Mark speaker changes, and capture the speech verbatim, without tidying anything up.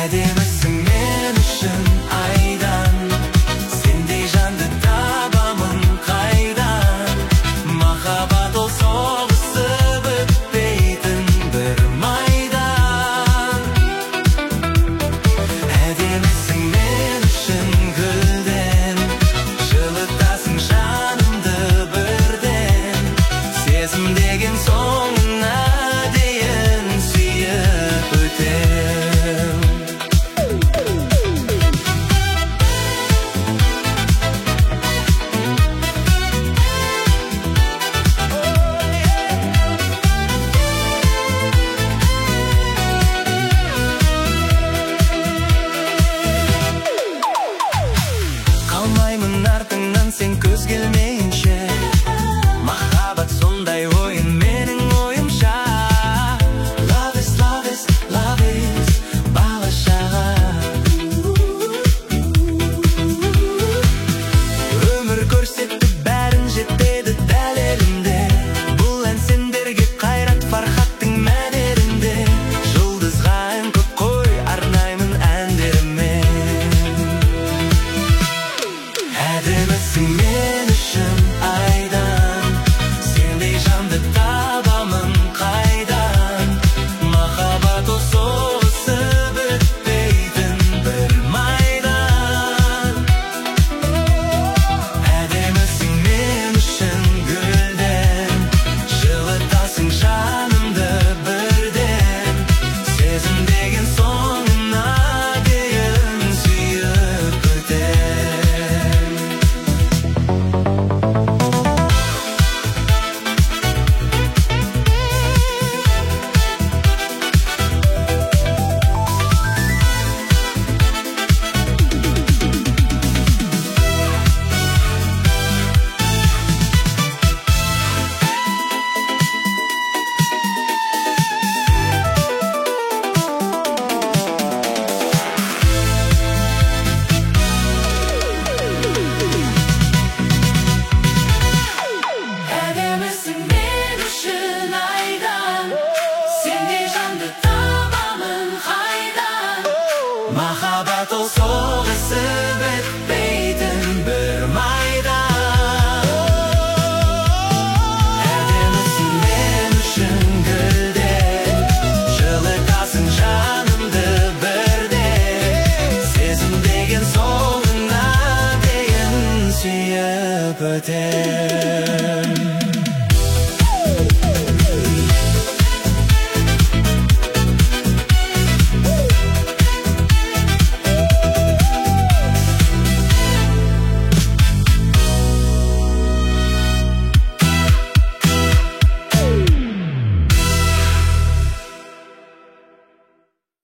Speaker 1: Әдемісің мен үшін айдан, сендей жанды табамын қайдан. Махаббат ол соғысып өтпейтін бір майдан. Әдемісің мен үшін гүлден, жылытасың жанымды бірден. Сезім деген соңына дейін сүйіп өтем. Қалмаймын артыңнан сен көз келмейінше, махаббат сондай ойын менің ойымша. Love is, love is, love is бала-шаға. Өмір көрсетті бәрін жетеді дәл елінде. Бұл ән сендерге қайрат фархаттың мәнерінде. Жұлдызға ән көп қой арнаймын әндерімен. Әдемісің мен үшін айдан, сендей жанды табамын қайдан. Махаббат ол соғысып өтпейтін бір майдан. Әдемісің мен үшін гүлден, жылытасың жанымды бірден. Сезім деген соңына дейін сүйіп өтем. Әдемісің мен үшін айдан, сендей жанды табамын қайдан. Махаббат ол соғысып өтпейтін бір майдан. Әдемісің мен үшін гүлден, жылытасың жанымды бірден. Сезім деген соңына дейін сүйіп өтем.